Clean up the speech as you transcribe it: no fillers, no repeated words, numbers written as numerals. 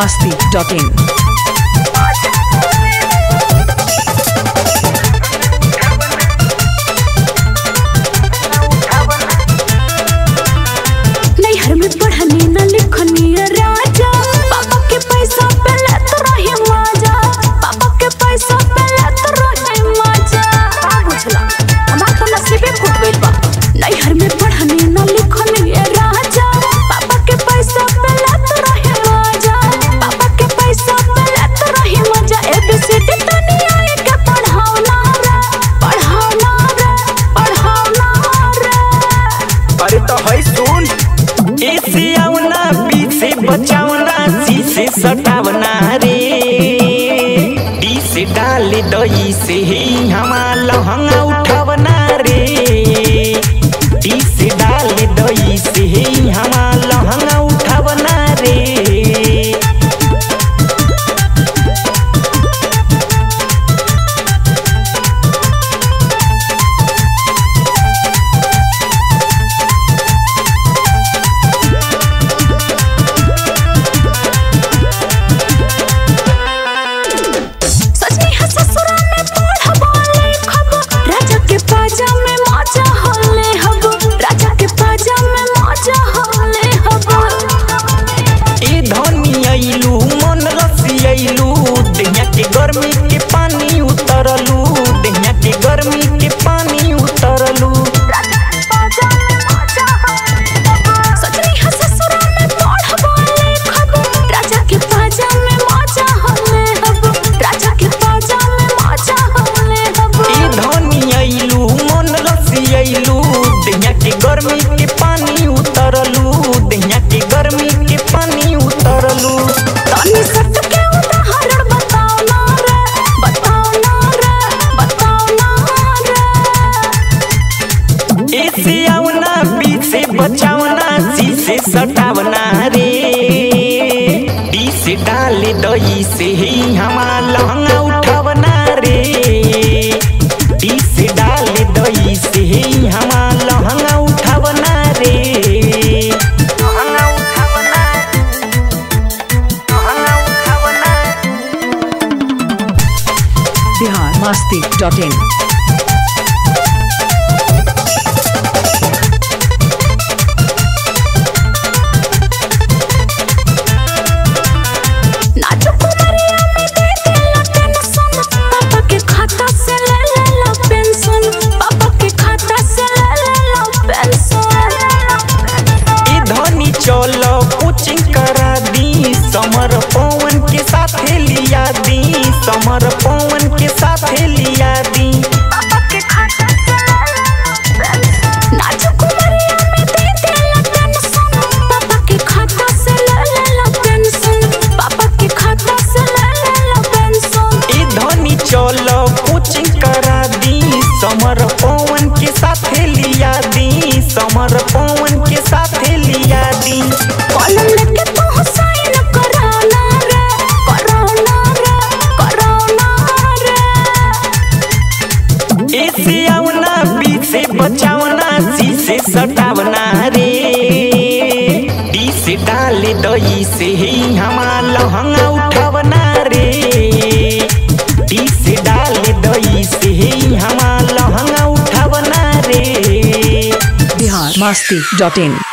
biharmasti.in नैहर में पढ़नी न लिखनी राजा, पापा के पैसा पे लेत रहे मजा, पापा के पैसा पे लेत रहे मजा। का बुझला हमार तो नसीबे फूट गइल बा। नैहर में पढ़नी न लिखनी राजा, पापा के पैसा पे लेत रहे मजा, पापा के पैसा पे लेत रहे मजा। एबीसीडी तनी आए के पढ़ावना रे, पढ़ावना रे, पढ़ावना रे। अरे तो है सुन, ऐसे आवना बी से बचावना, सी से सटावना रे, डी से डाले दई से ही हमार लहंगा उठावना रे, डी से डाले दई से ही हमार लहंगा उठावना रे। गर्मी के पानी उतरलू, दहिया के गर्मी के पानी उतरलू। सजनी है ससुरा में पढ़बो लिखबो, राजा के पाजा में मजा होले हबो, राजा के पाजा में मजा होले हबो। ई धनी आइलू मन रसी आइलू, दहिया के गर्मी के पानी उतरलू, दहिया के गर्मी के पानी उतरलू। तनी सट के उदाहरण बताओ ना रे, बताओ ना रे, बताओ ना रे। ऐसे आवना बी से बचावना, सी से सटावना रे, डी से डाले दई से ही हमार लहंगा उठावना रे, डी से डाले दई से ही हमार लहंगा उठावना रे। लहंगा उठावना, लहंगा उठावना। biharmasti.in नाचो कुमारिया में दे देला टेंशन, पापा के खाता से ले लेला पेंशन, पापा के खाता से ले लेला पेंशन। ई धनी चलो कोचिंग करा दी, समर पवन के साथ लिया दी, समर पवन के साथ लिया दी। पापा के खाता से ले लेला पेंशन। नाचो कुमारिया में दे देला टेंशन, पापा के खाता से ले लेला पेंशन, पापा के खाता से ले लेला पेंशन। ई धनी चलो कोचिंग करा दी, समर पवन के साथ लिया दी, समर पवन के साथ लिया दी। कॉलम लेके तू साइन कराना रे, कराना रे, कराना रे। ऐसे आवना बी से बचावना, सी से सटावना रे, डी से डाले दई से ही हमार लहंगा उठावना रे, डी से डाले दई से ही हमार लहंगा उठावना रे। biharmasti.in